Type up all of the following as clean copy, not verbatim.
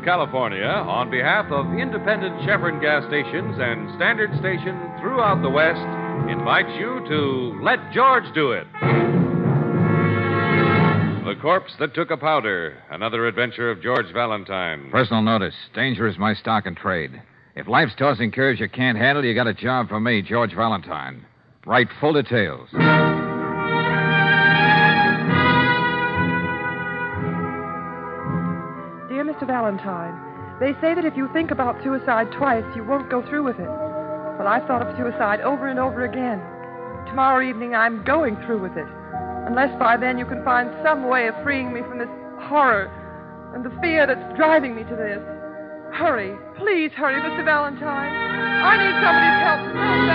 California, on behalf of independent Chevron gas stations and Standard stations throughout the West, invites you to Let George Do It. The Corpse That Took a Powder, another adventure of George Valentine. Personal notice. Danger is my stock and trade. If life's tossing curves you can't handle, you got a job for me, George Valentine. Write full details. Dear Mr. Valentine, they say that if you think about suicide twice, you won't go through with it. Well, I've thought of suicide over and over again. Tomorrow evening, I'm going through with it. Unless by then you can find some way of freeing me from this horror and the fear that's driving me to this. Hurry. Please hurry, Mr. Valentine. I need somebody's help so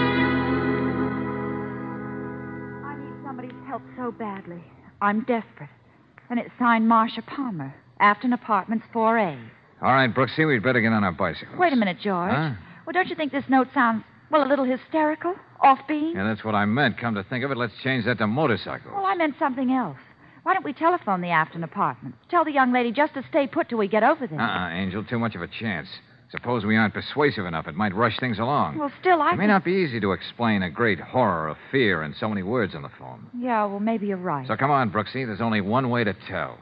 badly. I need somebody's help so badly. I'm desperate. And it's signed Marcia Palmer, Afton Apartments 4A. All right, Brooksy, we'd better get on our bicycles. Wait a minute, George. Huh? Well, don't you think this note sounds, well, a little hysterical? Offbeat? Yeah, that's what I meant. Come to think of it, let's change that to motorcycle. Well, I meant something else. Why don't we telephone the Afton Apartments? Tell the young lady just to stay put till we get over there. Angel, too much of a chance. Suppose we aren't persuasive enough. It might rush things along. Well, still, It may not be easy to explain a great horror of fear in so many words on the phone. Yeah, well, maybe you're right. So come on, Brooksy. There's only one way to tell.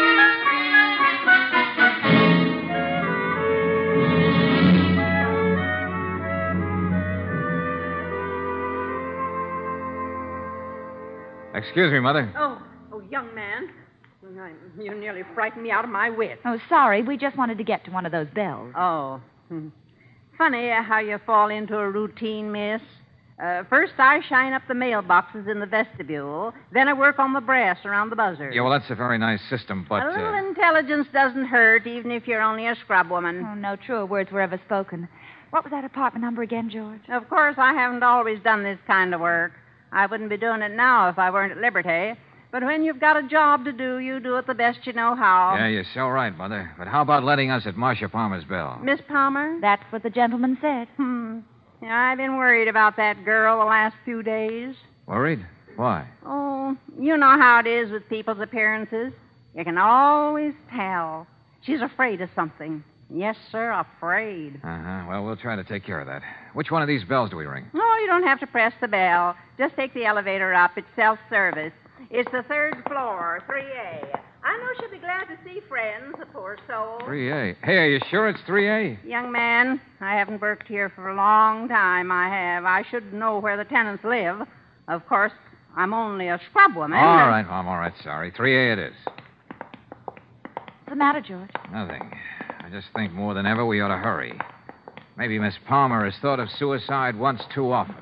Excuse me, Mother. Oh, young man. You nearly frightened me out of my wits. Oh, sorry. We just wanted to get to one of those bells. Oh. Funny how you fall into a routine, miss. First, I shine up the mailboxes in the vestibule. Then I work on the brass around the buzzer. Yeah, well, that's a very nice system, but... A little intelligence doesn't hurt, even if you're only a scrub woman. Oh, no truer words were ever spoken. What was that apartment number again, George? Of course, I haven't always done this kind of work. I wouldn't be doing it now if I weren't at liberty. But when you've got a job to do, you do it the best you know how. Yeah, you're so right, Mother. But how about letting us at Marcia Palmer's bell? Miss Palmer? That's what the gentleman said. Yeah, I've been worried about that girl the last few days. Worried? Why? Oh, you know how it is with people's appearances. You can always tell. She's afraid of something. Yes, sir, afraid. Uh-huh. Well, we'll try to take care of that. Which one of these bells do we ring? No, you don't have to press the bell. Just take the elevator up. It's self-service. It's the third floor, 3A. I know she'll be glad to see friends, the poor soul. 3A. Hey, are you sure it's 3A? Young man, I haven't worked here for a long time, I have. I should know where the tenants live. Of course, I'm only a scrub woman. All right, Mom, all right, sorry. 3A it is. What's the matter, George? Nothing. I just think more than ever we ought to hurry. Maybe Miss Palmer has thought of suicide once too often.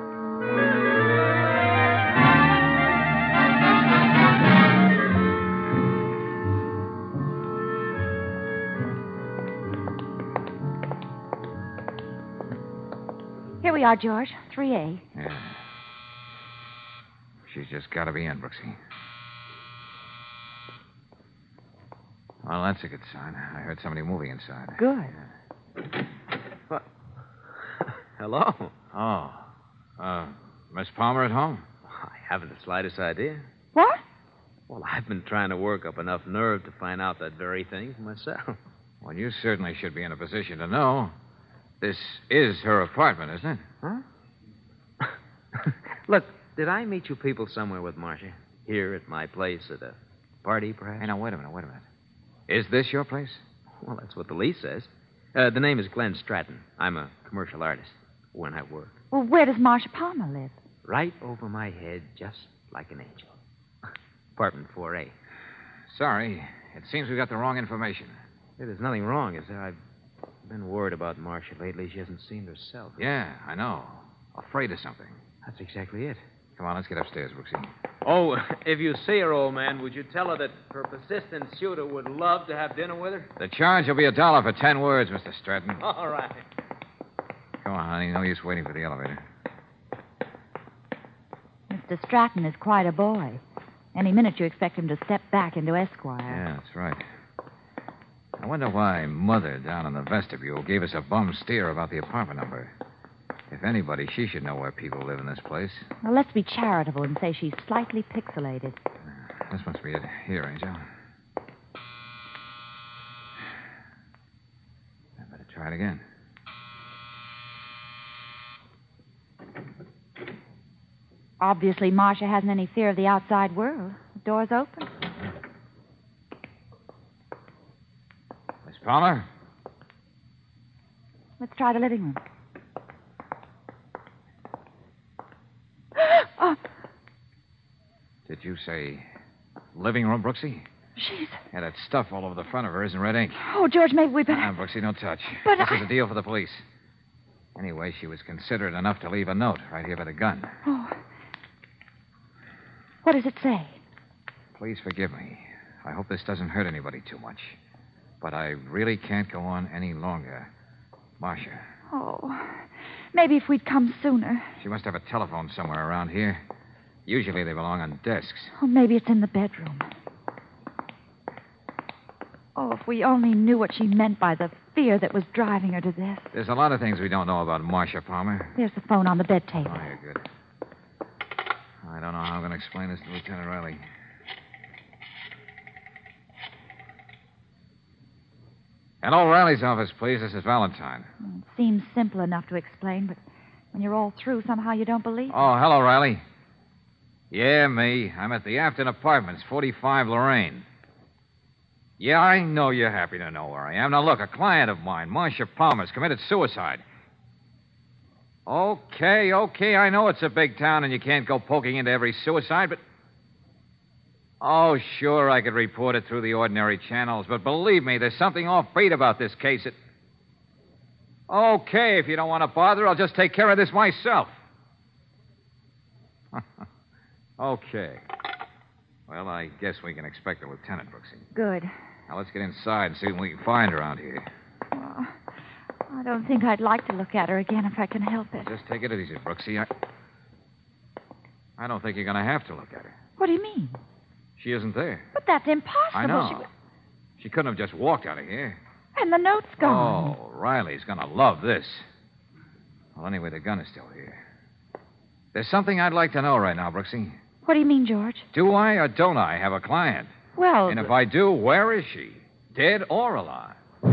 Here we are, George. 3A. Yeah. She's just got to be in, Brooksy. Well, that's a good sign. I heard somebody moving inside. Good. What? Hello. Oh. Miss Palmer at home? I haven't the slightest idea. What? Well, I've been trying to work up enough nerve to find out that very thing for myself. Well, you certainly should be in a position to know. This is her apartment, isn't it? Huh? Look, did I meet you people somewhere with Marcia? Here at my place at a party, perhaps? Hey, now, wait a minute. Is this your place? Well, that's what the lease says. The name is Glenn Stratton. I'm a commercial artist when I work. Well, where does Marcia Palmer live? Right over my head, just like an angel. Apartment 4A. Sorry. It seems we got the wrong information. Hey, there's nothing wrong, is there? I've been worried about Marcia lately. She hasn't seemed herself. Yeah, I know. Afraid of something. That's exactly it. Come on, let's get upstairs, Brooksy. Oh, if you see her, old man, would you tell her that her persistent suitor would love to have dinner with her? The charge will be $1 for 10 words, Mr. Stratton. All right. Come on, honey. No use waiting for the elevator. Mr. Stratton is quite a boy. Any minute you expect him to step back into Esquire. Yeah, that's right. I wonder why Mother down in the vestibule gave us a bum steer about the apartment number. If anybody, she should know where people live in this place. Well, let's be charitable and say she's slightly pixelated. This must be it. Here, Angel. Try it again. Obviously, Marcia hasn't any fear of the outside world. The door's open. Miss Palmer? Let's try the living room. Oh, Did you say living room, Brooksy? she's... Yeah, that stuff all over the front of her is in red ink. Oh, George, maybe we better... Brooksy, no touch. But This I- is a deal for the police. Anyway, she was considerate enough to leave a note right here by the gun. Oh. What does it say? Please forgive me. I hope this doesn't hurt anybody too much. But I really can't go on any longer. Marcia, Oh, maybe if we'd come sooner. she must have a telephone somewhere around here. Usually they belong on desks. Oh, maybe it's in the bedroom. Oh, if we only knew what she meant by the fear that was driving her to this. There's a lot of things we don't know about Marcia Palmer. There's the phone on the bed table. Oh, you're good. I don't know how I'm going to explain this to Lieutenant Riley. Hello, Riley's office, please. This is Valentine. It seems simple enough to explain, but when you're all through, somehow you don't believe it. Oh, hello, Riley. Yeah, me. I'm at the Afton Apartments, 45 Lorraine. Yeah, I know you're happy to know where I am. Now, look, a client of mine, Marcia Palmer's committed suicide. Okay, I know it's a big town and you can't go poking into every suicide, but... Oh, sure, I could report it through the ordinary channels, but believe me, there's something offbeat about this case. Okay, if you don't want to bother, I'll just take care of this myself. Okay. Well, I guess we can expect the lieutenant, Brooksy. Good. Now, let's get inside and see what we can find around here. Oh, I don't think I'd like to look at her again if I can help it. Just take it easy, Brooksy. I don't think you're going to have to look at her. What do you mean? She isn't there. But that's impossible. I know. She couldn't have just walked out of here. And the note's gone. Oh, Riley's going to love this. Well, anyway, the gun is still here. There's something I'd like to know right now, Brooksy. What do you mean, George? Do I or don't I have a client? Well... And if I do, where is she? Dead or alive?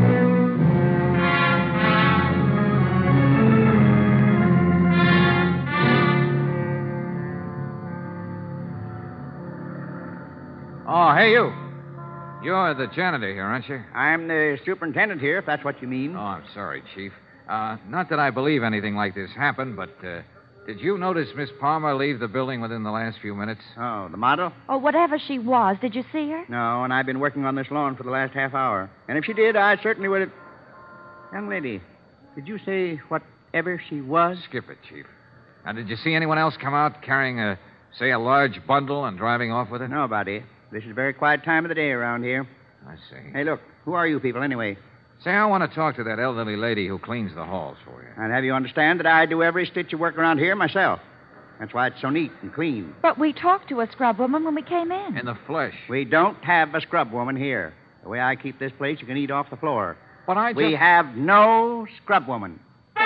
Oh, hey, you. You're the janitor here, aren't you? I'm the superintendent here, if that's what you mean. Oh, I'm sorry, Chief. Not that I believe anything like this happened, but did you notice Miss Palmer leave the building within the last few minutes? Oh, the model? Oh, whatever she was, did you see her? No, and I've been working on this lawn for the last half hour. And if she did, I certainly would have... Young lady, did you say whatever she was? Skip it, Chief. Now, did you see anyone else come out carrying a large bundle and driving off with it? Nobody. This is a very quiet time of the day around here. I see. Hey, look, who are you people anyway? Say, I want to talk to that elderly lady who cleans the halls for you. I'd have you understand that I do every stitch of work around here myself. That's why it's so neat and clean. But we talked to a scrub woman when we came in. In the flesh. We don't have a scrub woman here. The way I keep this place, you can eat off the floor. But I just... We have no scrub woman.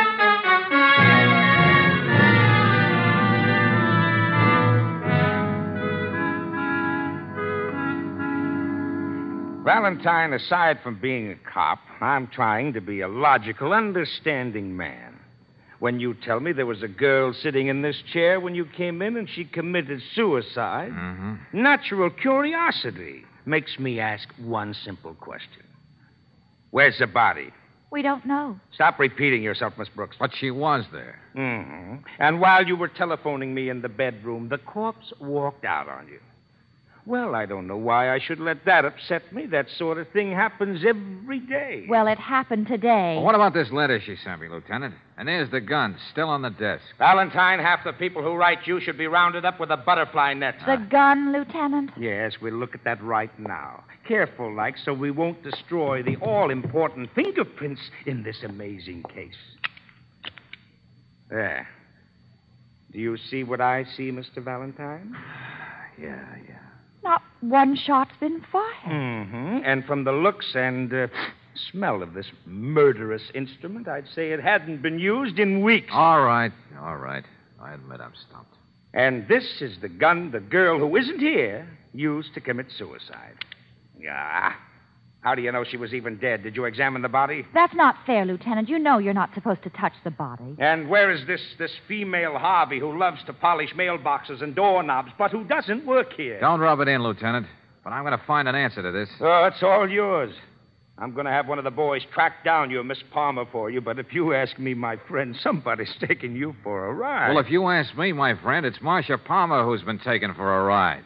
Valentine, aside from being a cop, I'm trying to be a logical, understanding man. When you tell me there was a girl sitting in this chair when you came in and she committed suicide, natural curiosity makes me ask one simple question. Where's the body? We don't know. Stop repeating yourself, Miss Brooks. But she was there. And while you were telephoning me in the bedroom, the corpse walked out on you. Well, I don't know why I should let that upset me. That sort of thing happens every day. Well, it happened today. Well, what about this letter she sent me, Lieutenant? And there's the gun, still on the desk. Valentine, half the people who write you should be rounded up with a butterfly net. The gun, Lieutenant? Yes, we'll look at that right now. Careful, like, so we won't destroy the all-important fingerprints in this amazing case. There. Do you see what I see, Mr. Valentine? Yeah. Not one shot's been fired. And from the looks and smell of this murderous instrument, I'd say it hadn't been used in weeks. All right. I admit I'm stumped. And this is the gun the girl who isn't here used to commit suicide. Yeah. How do you know she was even dead? Did you examine the body? That's not fair, Lieutenant. You know you're not supposed to touch the body. And where is this female Harvey who loves to polish mailboxes and doorknobs, but who doesn't work here? Don't rub it in, Lieutenant. But I'm going to find an answer to this. Oh, it's all yours. I'm going to have one of the boys track down your Miss Palmer for you, but if you ask me, my friend, somebody's taking you for a ride. Well, if you ask me, my friend, it's Marcia Palmer who's been taken for a ride.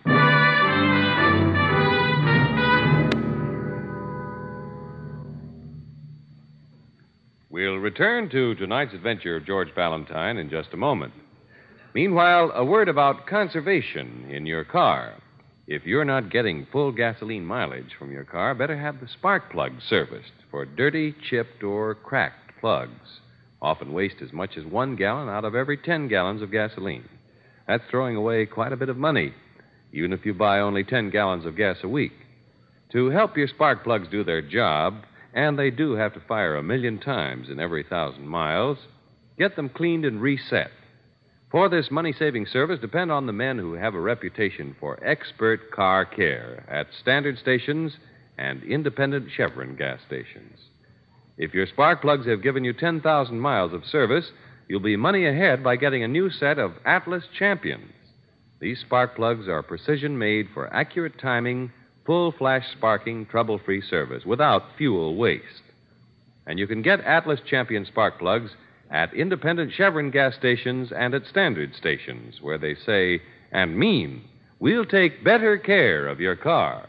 We'll return to tonight's adventure of George Valentine in just a moment. Meanwhile, a word about conservation in your car. If you're not getting full gasoline mileage from your car, better have the spark plug serviced for dirty, chipped, or cracked plugs. Often waste as much as 1 gallon out of every 10 gallons of gasoline. That's throwing away quite a bit of money, even if you buy only 10 gallons of gas a week. To help your spark plugs do their job, and they do have to fire 1,000,000 times in every 1,000 miles, get them cleaned and reset. For this money-saving service, depend on the men who have a reputation for expert car care at standard stations and independent Chevron gas stations. If your spark plugs have given you 10,000 miles of service, you'll be money ahead by getting a new set of Atlas Champions. These spark plugs are precision-made for accurate timing, full-flash sparking, trouble-free service without fuel waste. And you can get Atlas Champion spark plugs at independent Chevron gas stations and at standard stations, where they say and mean, we'll take better care of your car.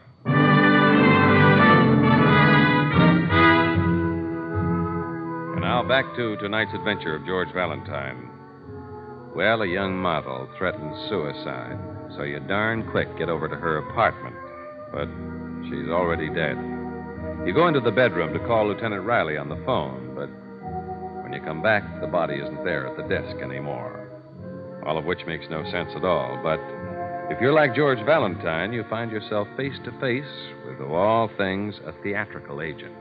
And now back to tonight's adventure of George Valentine. Well, a young model threatens suicide, so you darn quick get over to her apartment. But she's already dead. You go into the bedroom to call Lieutenant Riley on the phone, but when you come back, the body isn't there at the desk anymore. All of which makes no sense at all. But if you're like George Valentine, you find yourself face to face with, of all things, a theatrical agent.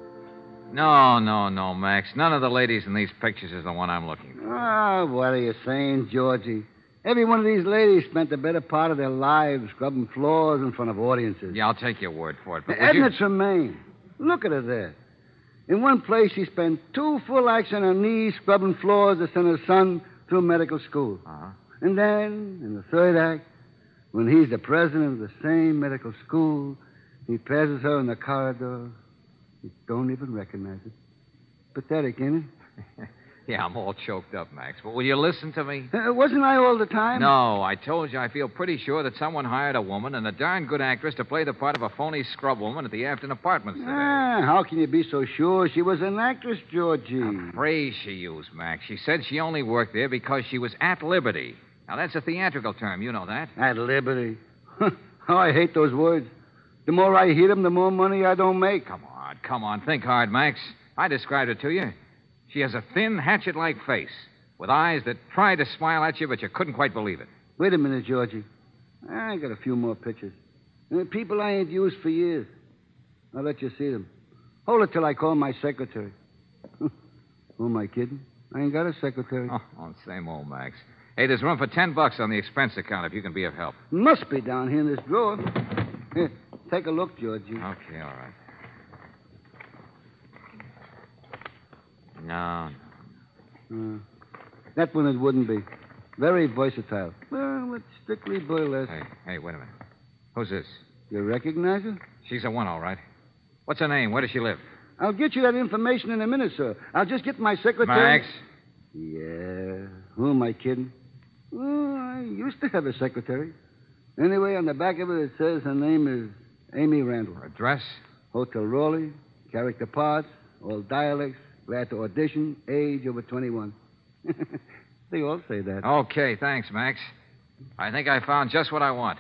No, Max. None of the ladies in these pictures is the one I'm looking for. Oh, what are you saying, Georgie? Every one of these ladies spent the better part of their lives scrubbing floors in front of audiences. Yeah, I'll take your word for it. But Edna Tremaine. Look at her there. In one place, she spent 2 full acts on her knees scrubbing floors to send her son through medical school. Uh-huh. And then, in the 3rd act, when he's the president of the same medical school, he passes her in the corridor. You don't even recognize it. Pathetic, ain't it? Yeah, I'm all choked up, Max. But will you listen to me? Wasn't I all the time? No, I told you I feel pretty sure that someone hired a woman and a darn good actress to play the part of a phony scrub woman at the Afton Apartments today. How can you be so sure she was an actress, Georgie? A phrase she used, Max. She said she only worked there because she was at liberty. Now, that's a theatrical term. You know that. At liberty? Oh, I hate those words. The more I hear them, the more money I don't make. Come on. Think hard, Max. I described it to you. She has a thin, hatchet-like face with eyes that tried to smile at you, but you couldn't quite believe it. Wait a minute, Georgie. I got a few more pictures. People I ain't used for years. I'll let you see them. Hold it till I call my secretary. Who am I kidding? I ain't got a secretary. Oh, same old Max. Hey, there's room for $10 on the expense account if you can be of help. Must be down here in this drawer. Here, take a look, Georgie. Okay, all right. No. That one it wouldn't be. Very versatile. Well, it's strictly burlesque. Hey, wait a minute. Who's this? You recognize her? She's the one, all right. What's her name? Where does she live? I'll get you that information in a minute, sir. I'll just get my secretary. Max? Yeah. Who am I kidding? Well, I used to have a secretary. Anyway, on the back of it says her name is Amy Randall. Her address? Hotel Raleigh, character parts, all dialects, glad to audition, age over 21. They all say that. Okay, thanks, Max. I think I found just what I want.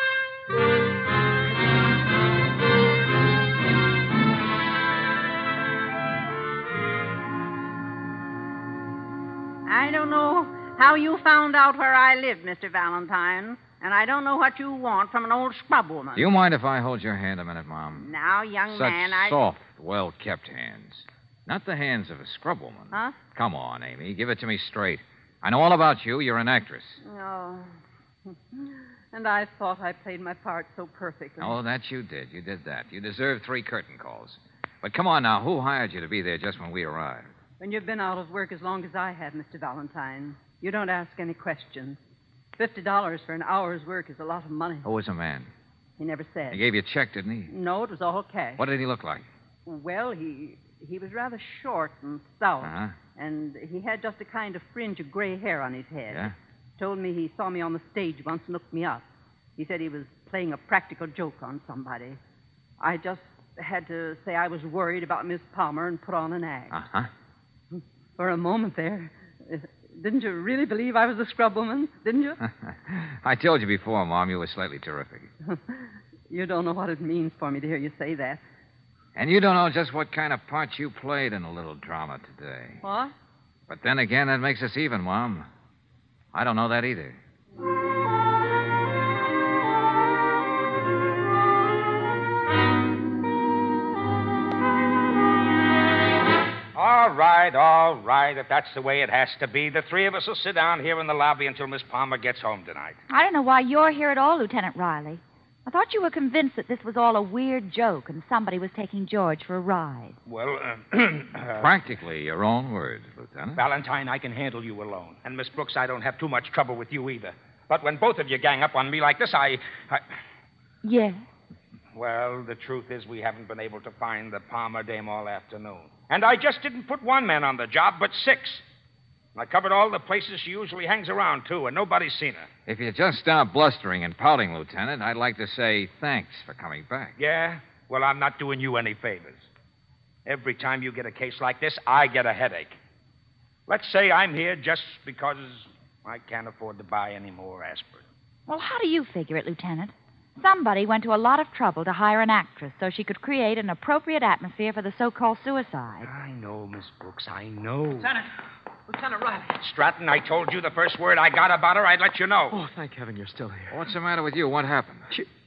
I don't know how you found out where I live, Mr. Valentine, and I don't know what you want from an old scrub woman. Do you mind if I hold your hand a minute, Mom? Now, young Such man, soft, well-kept hands. Not the hands of a scrub woman. Huh? Come on, Amy. Give it to me straight. I know all about you. You're an actress. Oh. And I thought I played my part so perfectly. Oh, that you did. You did that. You deserved 3 curtain calls. But come on now, who hired you to be there just when we arrived? When you've been out of work as long as I have, Mr. Valentine, you don't ask any questions. $50 for an hour's work is a lot of money. Who was the man? He never said. He gave you a check, didn't he? No, it was all cash. What did he look like? Well, he was rather short and stout. Uh-huh. And he had just a kind of fringe of gray hair on his head. Yeah? Told me he saw me on the stage once and looked me up. He said he was playing a practical joke on somebody. I just had to say I was worried about Miss Palmer and put on an act. Uh-huh. For a moment there. Didn't you really believe I was a scrub woman? Didn't you? I told you before, Mom, you were slightly terrific. You don't know what it means for me to hear you say that. And you don't know just what kind of part you played in a little drama today. What? But then again, that makes us even, Mom. I don't know that either. All right. If that's the way it has to be, the 3 of us will sit down here in the lobby until Miss Palmer gets home tonight. I don't know why you're here at all, Lieutenant Riley. I thought you were convinced that this was all a weird joke and somebody was taking George for a ride. Well, Practically your own words, Lieutenant. Valentine, I can handle you alone. And, Miss Brooks, I don't have too much trouble with you either. But when both of you gang up on me like this, Yes? Well, the truth is we haven't been able to find the Palmer dame all afternoon. And I just didn't put 1 man on the job, but 6. I covered all the places she usually hangs around, too, and nobody's seen her. If you just stop blustering and pouting, Lieutenant, I'd like to say thanks for coming back. Yeah? Well, I'm not doing you any favors. Every time you get a case like this, I get a headache. Let's say I'm here just because I can't afford to buy any more aspirin. Well, how do you figure it, Lieutenant? Somebody went to a lot of trouble to hire an actress so she could create an appropriate atmosphere for the so-called suicide. I know, Miss Brooks, I know. Lieutenant Riley. Stratton, I told you the first word I got about her, I'd let you know. Oh, thank heaven you're still here. What's the matter with you? What happened?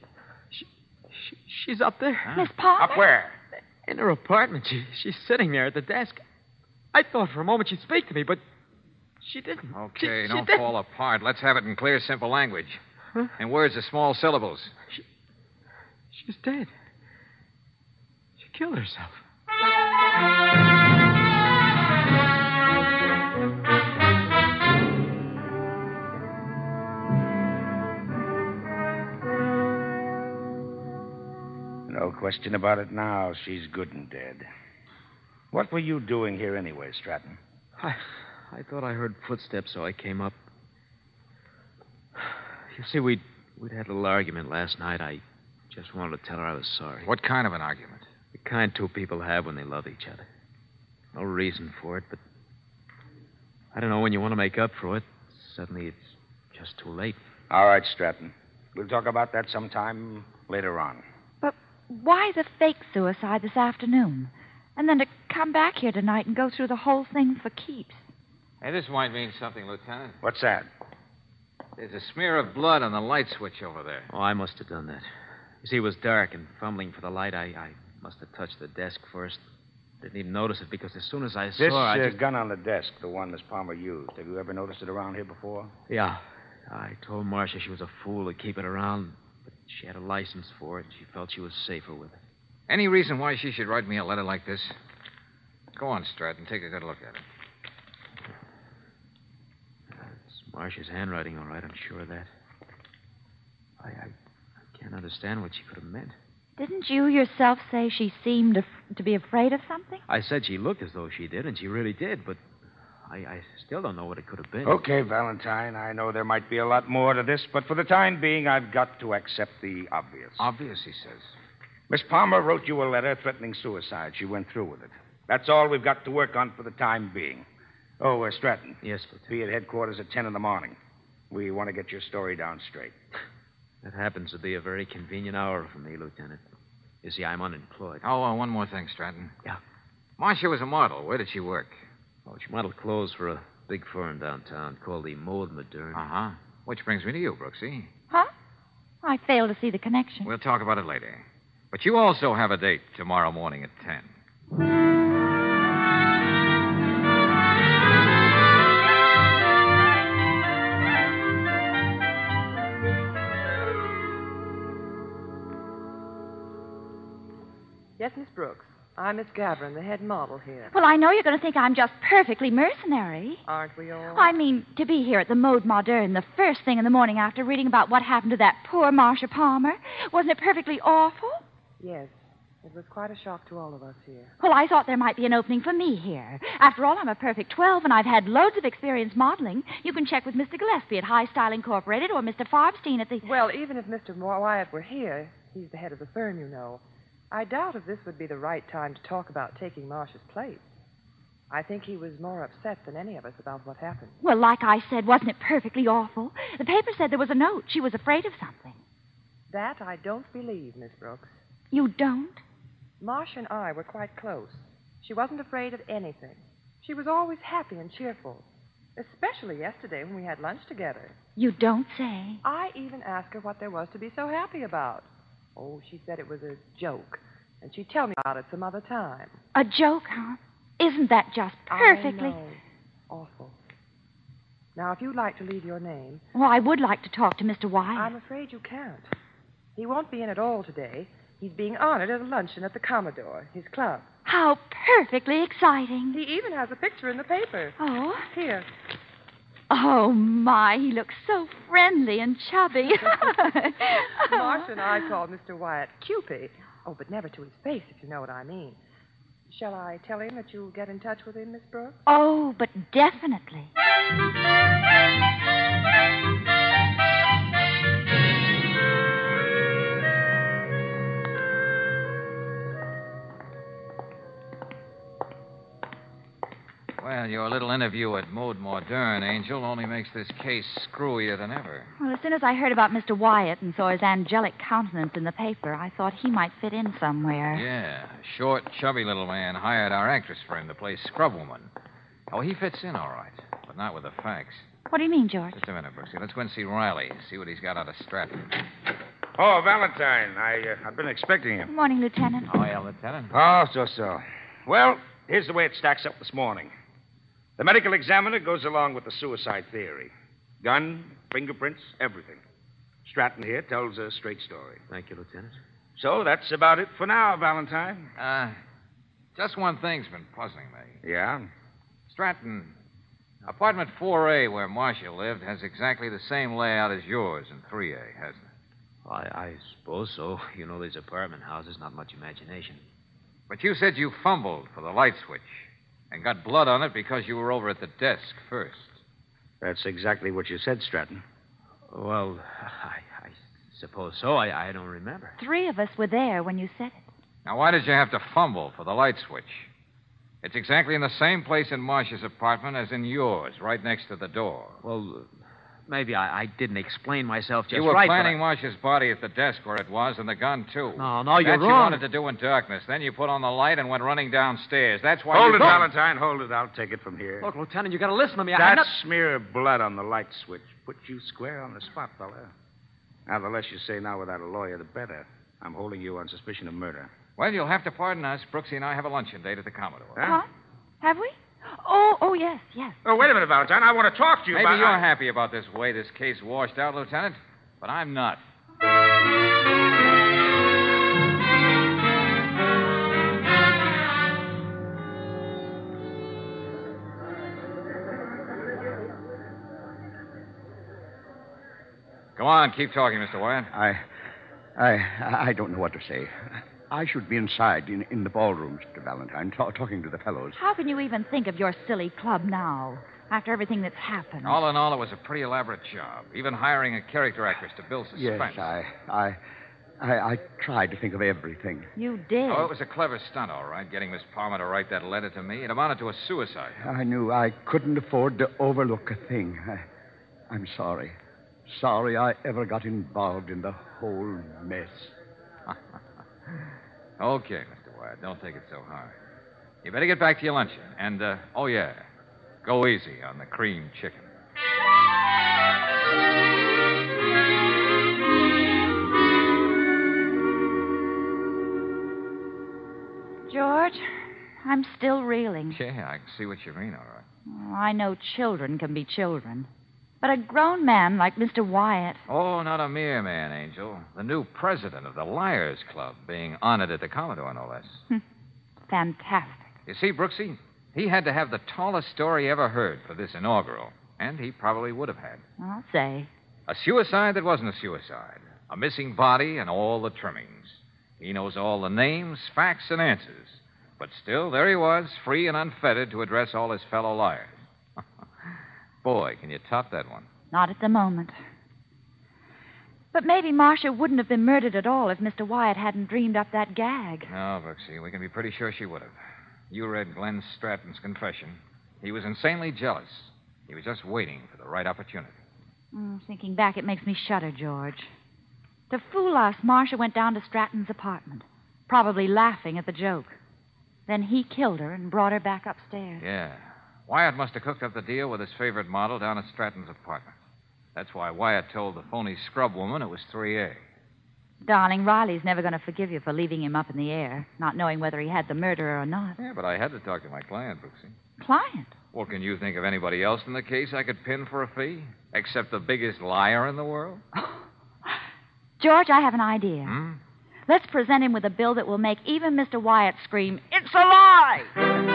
She's up there. Huh? Miss Palmer? Up where? In her apartment. She's sitting there at the desk. I thought for a moment she'd speak to me, but she didn't. Okay, she don't didn't. fall apart. Let's have it in clear, simple language. Huh? In words of small syllables. She's dead. She killed herself. No question about it now. She's good and dead. What were you doing here anyway, Stratton? I thought I heard footsteps, so I came up. You see, we'd had a little argument last night. I just wanted to tell her I was sorry. What kind of an argument? The kind 2 people have when they love each other. No reason for it, but I don't know, when you want to make up for it, suddenly it's just too late. All right, Stratton. We'll talk about that sometime later on. But why the fake suicide this afternoon? And then to come back here tonight and go through the whole thing for keeps. Hey, this might mean something, Lieutenant. What's that? There's a smear of blood on the light switch over there. Oh, I must have done that. You see, it was dark, and fumbling for the light, I must have touched the desk first. Didn't even notice it because as soon as I saw This it. gun on the desk, the one Miss Palmer used, have you ever noticed it around here before? Yeah. I told Marcia she was a fool to keep it around, but she had a license for it, and she felt she was safer with it. Any reason why she should write me a letter like this? Go on, Stratton. Take a good look at it. It's Marcia's handwriting, all right. I'm sure of that. I can't understand what she could have meant. Didn't you yourself say she seemed to be afraid of something? I said she looked as though she did, and she really did, but I still don't know what it could have been. Okay, Valentine. I know there might be a lot more to this, but for the time being, I've got to accept the obvious. Obvious, he says. Miss Palmer wrote you a letter threatening suicide. She went through with it. That's all we've got to work on for the time being. Oh, Stratton. Yes, Lieutenant. Be at headquarters at 10 in the morning. We want to get your story down straight. That happens to be a very convenient hour for me, Lieutenant. You see, I'm unemployed. Oh, one more thing, Stratton. Yeah. Marcia was a model. Where did she work? Oh, she modeled clothes for a big firm downtown called the Mode Moderne. Uh-huh. Which brings me to you, Brooksy. Huh? I fail to see the connection. We'll talk about it later. But you also have a date tomorrow morning at 10. Yes, Miss Brooks. I'm Miss Gavin, the head model here. Well, I know you're going to think I'm just perfectly mercenary. Aren't we all? I mean, to be here at the Mode Moderne the first thing in the morning after reading about what happened to that poor Marcia Palmer. Wasn't it perfectly awful? Yes. It was quite a shock to all of us here. Well, I thought there might be an opening for me here. After all, I'm a perfect 12, and I've had loads of experience modeling. You can check with Mr. Gillespie at High Style Incorporated or Mr. Farbstein at the... Well, even if Mr. Wyatt were here, he's the head of the firm, you know, I doubt if this would be the right time to talk about taking Marcia's place. I think he was more upset than any of us about what happened. Well, like I said, wasn't it perfectly awful? The paper said there was a note. She was afraid of something. That I don't believe, Miss Brooks. You don't? Marcia and I were quite close. She wasn't afraid of anything. She was always happy and cheerful, especially yesterday when we had lunch together. You don't say. I even asked her what there was to be so happy about. Oh, she said it was a joke, and she'd tell me about it some other time. A joke, huh? Isn't that just perfectly... I know. Awful. Now, if you'd like to leave your name... Well, I would like to talk to Mr. Wyatt. I'm afraid you can't. He won't be in at all today. He's being honored at a luncheon at the Commodore, his club. How perfectly exciting. He even has a picture in the paper. Oh? Here. Oh, my, he looks so friendly and chubby. Marcia and I call Mr. Wyatt Cupid. Oh, but never to his face, if you know what I mean. Shall I tell him that you'll get in touch with him, Miss Brooks? Oh, but definitely. Well, your little interview at Mode Moderne, Angel, only makes this case screwier than ever. Well, as soon as I heard about Mr. Wyatt and saw his angelic countenance in the paper, I thought he might fit in somewhere. Yeah, a short, chubby little man hired our actress for him to play scrubwoman. Oh, he fits in all right, but not with the facts. What do you mean, George? Just a minute, Brooksy. Let's go and see Riley, see what he's got out of Stratton. Oh, Valentine. I've been expecting you. Good morning, Lieutenant. Oh, yeah, Lieutenant. Oh, so. Well, here's the way it stacks up this morning. The medical examiner goes along with the suicide theory. Gun, fingerprints, everything. Stratton here tells a straight story. Thank you, Lieutenant. So that's about it for now, Valentine. Just one thing's been puzzling me. Yeah? Stratton, apartment 4A where Marcia lived has exactly the same layout as yours in 3A, hasn't it? Well, I suppose so. You know, these apartment houses, not much imagination. But you said you fumbled for the light switch and got blood on it because you were over at the desk first. That's exactly what you said, Stratton. Well, I suppose so. I don't remember. 3 of us were there when you said it. Now, why did you have to fumble for the light switch? It's exactly in the same place in Marcia's apartment as in yours, right next to the door. Well, maybe I didn't explain myself just you were right. planning Marcia's body at the desk where it was, and the gun, too. No, you're that wrong. you wanted to do in darkness. Then you put on the light and went running downstairs. That's why Hold you... it, Valentine. Hold it. I'll take it from here. Look, Lieutenant, you got to listen to me. That smear of blood on the light switch put you square on the spot, fella. Now, the less you say now without a lawyer, the better. I'm holding you on suspicion of murder. Well, you'll have to pardon us. Brooksy and I have a luncheon date at the Commodore. Huh? What? Have we? Oh, yes. Oh, wait a minute, Valentine. I want to talk to you Maybe about... you're happy about this way this case washed out, Lieutenant, but I'm not. Go on, keep talking, Mr. Wyatt. I don't know what to say. I should be inside in the ballroom, Mr. Valentine, talking to the fellows. How can you even think of your silly club now, after everything that's happened? All in all, it was a pretty elaborate job, even hiring a character actress to build suspense. Yes, I tried to think of everything. You did. Oh, it was a clever stunt, all right, getting Miss Palmer to write that letter to me. It amounted to a suicide. I knew I couldn't afford to overlook a thing. I'm sorry. Sorry I ever got involved in the whole mess. Okay, Mr. Wyatt, don't take it so hard. You better get back to your luncheon. And, oh, yeah, go easy on the cream chicken. George, I'm still reeling. Yeah, I can see what you mean, all right. Oh, I know children can be children. But a grown man like Mr. Wyatt. Oh, not a mere man, Angel. The new president of the Liars Club, being honored at the Commodore, no less. Fantastic. You see, Brooksy, he had to have the tallest story ever heard for this inaugural, and he probably would have had. I'll say. A suicide that wasn't a suicide. A missing body and all the trimmings. He knows all the names, facts, and answers. But still, there he was, free and unfettered to address all his fellow liars. Boy, can you top that one? Not at the moment. But maybe Marcia wouldn't have been murdered at all if Mr. Wyatt hadn't dreamed up that gag. No, Brooksy, we can be pretty sure she would have. You read Glenn Stratton's confession. He was insanely jealous. He was just waiting for the right opportunity. Thinking back, it makes me shudder, George. To fool us, Marcia went down to Stratton's apartment, probably laughing at the joke. Then he killed her and brought her back upstairs. Yeah. Wyatt must have cooked up the deal with his favorite model down at Stratton's apartment. That's why Wyatt told the phony scrub woman it was 3A. Darling, Riley's never going to forgive you for leaving him up in the air, not knowing whether he had the murderer or not. Yeah, but I had to talk to my client, Brooksy. Client? Well, can you think of anybody else in the case I could pin for a fee? Except the biggest liar in the world? George, I have an idea. Let's present him with a bill that will make even Mr. Wyatt scream, "It's a lie!"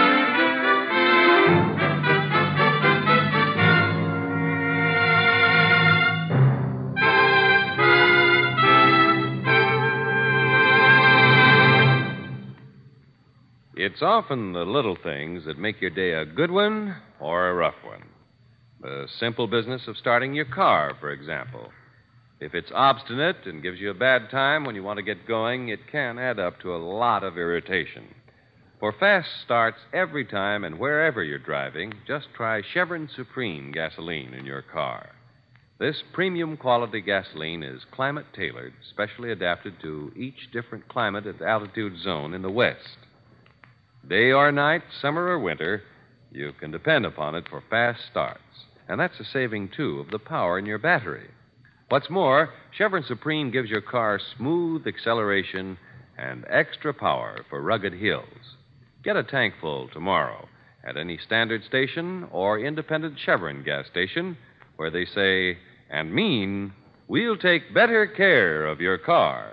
It's often the little things that make your day a good one or a rough one. The simple business of starting your car, for example. If it's obstinate and gives you a bad time when you want to get going, it can add up to a lot of irritation. For fast starts every time and wherever you're driving, just try Chevron Supreme gasoline in your car. This premium quality gasoline is climate tailored, specially adapted to each different climate and altitude zone in the West. Day or night, summer or winter, you can depend upon it for fast starts. And that's a saving, too, of the power in your battery. What's more, Chevron Supreme gives your car smooth acceleration and extra power for rugged hills. Get a tank full tomorrow at any standard station or independent Chevron gas station where they say and mean, we'll take better care of your car.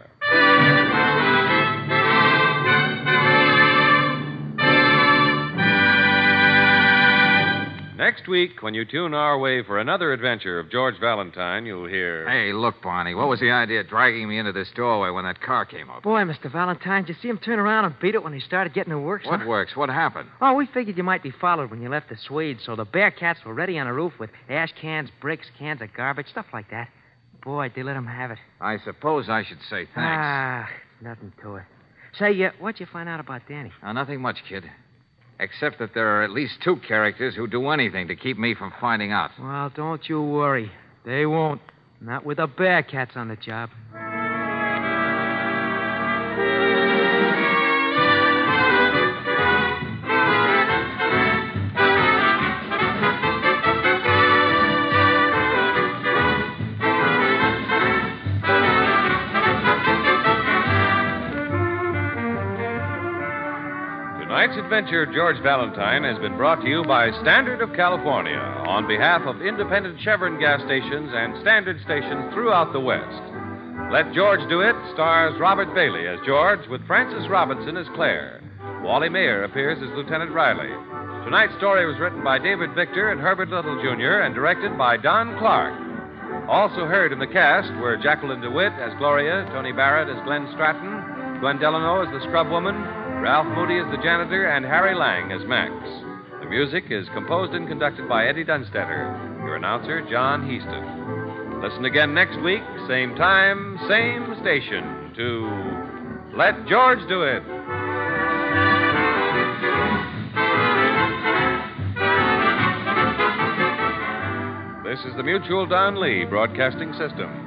Next week, when you tune our way for another adventure of George Valentine, you'll hear... Hey, look, Barney, what was the idea of dragging me into this doorway when that car came up? Boy, Mr. Valentine, did you see him turn around and beat it when he started getting to work? What works? What happened? Oh, we figured you might be followed when you left the Swede, so the Bearcats were ready on the roof with ash cans, bricks, cans of garbage, stuff like that. Boy, they let him have it. I suppose I should say thanks. Nothing to it. Say, what'd you find out about Danny? Nothing much, kid. Except that there are at least two characters who do anything to keep me from finding out. Well, don't you worry. They won't. Not with the Bearcats on the job. Tonight's adventure of George Valentine has been brought to you by Standard of California on behalf of independent Chevron gas stations and Standard stations throughout the West. Let George Do It stars Robert Bailey as George with Frances Robinson as Claire. Wally Mayer appears as Lieutenant Riley. Tonight's story was written by David Victor and Herbert Little, Jr. and directed by Don Clark. Also heard in the cast were Jacqueline DeWitt as Gloria, Tony Barrett as Glenn Stratton, Gwen Delano as the scrub woman, Ralph Moody as the janitor, and Harry Lang as Max. The music is composed and conducted by Eddie Dunstetter. Your announcer, John Heaston. Listen again next week, same time, same station, to Let George Do It. This is the Mutual Don Lee Broadcasting System.